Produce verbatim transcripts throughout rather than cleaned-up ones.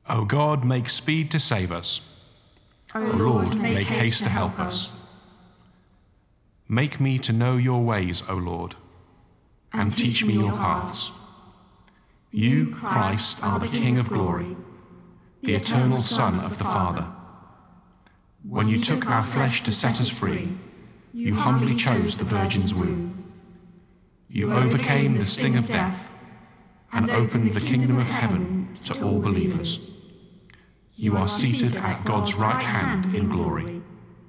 O God, make speed to save us. O O Lord, make haste to help us. Make me to know your ways, O Lord, and teach me your paths. You, Christ, are the King of glory, the eternal Son of the Father. When you took our flesh to set us free, you humbly chose the Virgin's womb. You overcame the sting of death and opened the kingdom of heaven to all believers. You are seated at God's right hand in glory.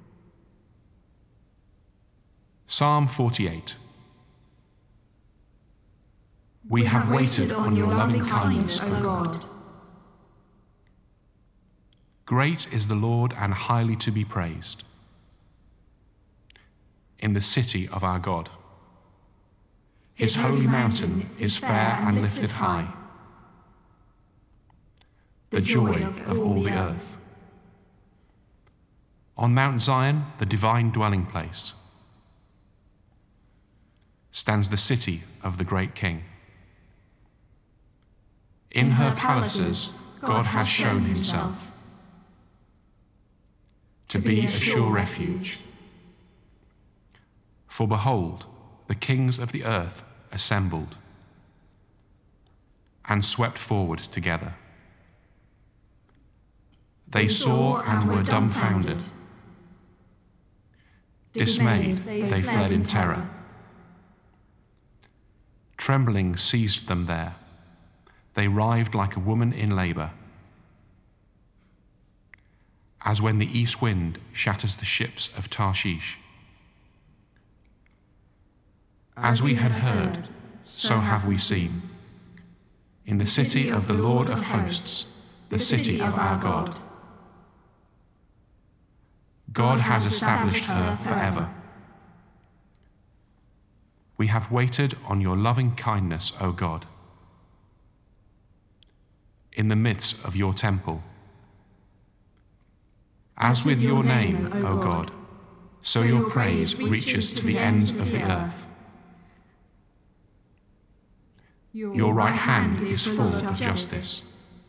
Psalm forty-eight. We have waited on your loving kindness, O God. Great is the Lord and highly to be praised in the city of our God. His holy mountain is fair and lifted high, the joy of all the earth. On Mount Zion, the divine dwelling place, stands the city of the great King. In her palaces, God has shown himself to be a sure refuge. For behold, the kings of the earth assembled and swept forward together. They saw and were dumbfounded. Dismayed, they fled in terror. Trembling seized them there. They writhed like a woman in labor. As when the east wind shatters the ships of Tarshish. As we had heard, so have we seen. In the city of the Lord of hosts, the city of our God. God has established her forever. We have waited on your loving kindness, O God. In the midst of your temple. As with your name, O God, so your praise reaches to the ends of the earth. Your right hand is full of justice.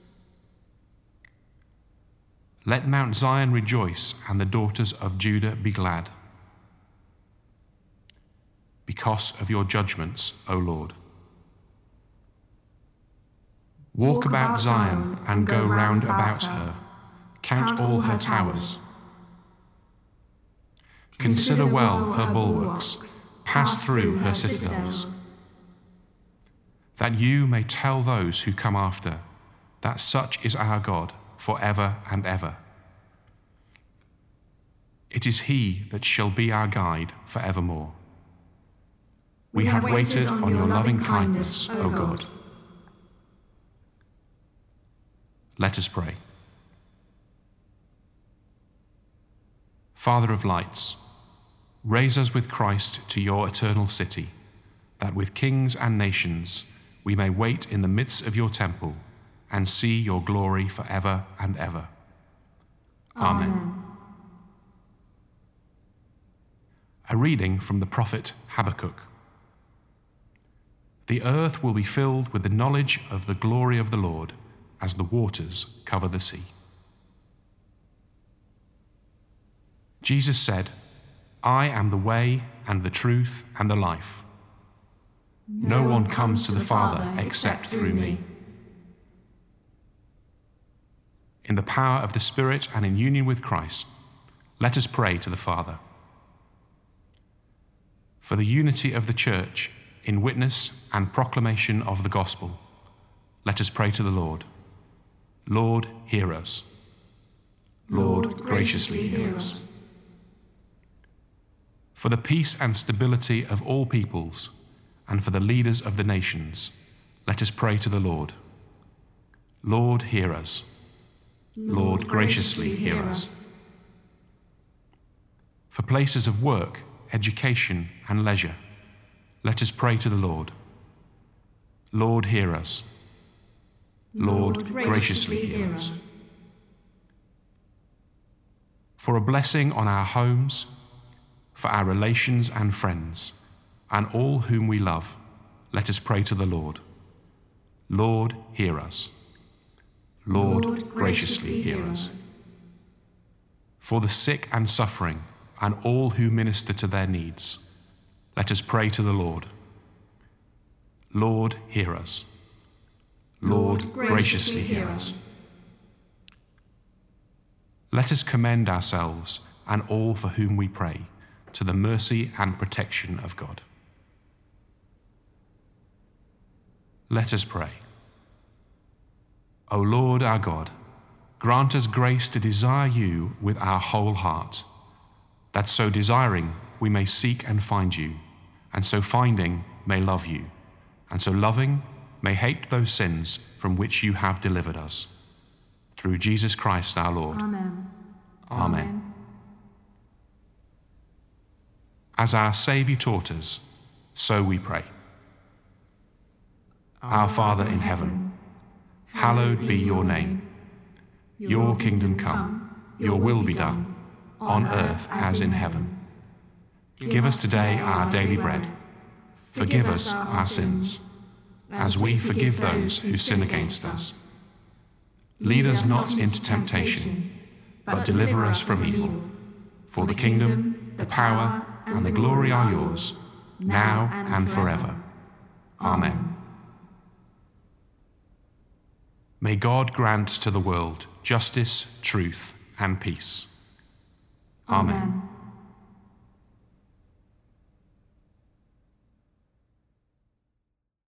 Let Mount Zion rejoice and the daughters of Judah be glad, because of your judgments, O Lord. Walk about Zion and go round about her. Count all her towers. Consider well her bulwarks. Pass through her citadels. That you may tell those who come after that such is our God forever and ever. It is he that shall be our guide forevermore. We have waited on your loving kindness, O God. Let us pray. Father of lights, raise us with Christ to your eternal city, that with kings and nations we may wait in the midst of your temple and see your glory forever and ever. Amen. Amen. A reading from the prophet Habakkuk. The earth will be filled with the knowledge of the glory of the Lord as the waters cover the sea. Jesus said, I am the way and the truth and the life. No, no one comes to the Father except through me. In the power of the Spirit and in union with Christ, let us pray to the Father. For the unity of the Church in witness and proclamation of the gospel, let us pray to the Lord. Lord, hear us. Lord, Lord graciously hear us. For the peace and stability of all peoples, and for the leaders of the nations, let us pray to the Lord. Lord, hear us. Lord, Lord graciously hear us. For places of work, education, and leisure, let us pray to the Lord. Lord, hear us. Lord, Lord graciously hear us. For a blessing on our homes, for our relations and friends, and all whom we love, let us pray to the Lord. Lord, hear us. Lord, graciously hear us. For the sick and suffering, and all who minister to their needs, let us pray to the Lord. Lord, hear us. Lord, graciously hear us. Let us commend ourselves and all for whom we pray to the mercy and protection of God. Let us pray. O Lord our God, grant us grace to desire you with our whole heart, that so desiring we may seek and find you, and so finding may love you, and so loving may hate those sins from which you have delivered us. Through Jesus Christ our Lord. Amen. Amen. Amen. As our Saviour taught us, so we pray. Our Father in heaven, hallowed be your name. Your kingdom come, your will be done, on earth as in heaven. Give us today our daily bread. Forgive us our sins, as we forgive those who sin against us. Lead us not into temptation, but deliver us from evil. For the kingdom, the power, and the glory are yours, now and forever. Amen. May God grant to the world justice, truth, and peace. Amen. Amen.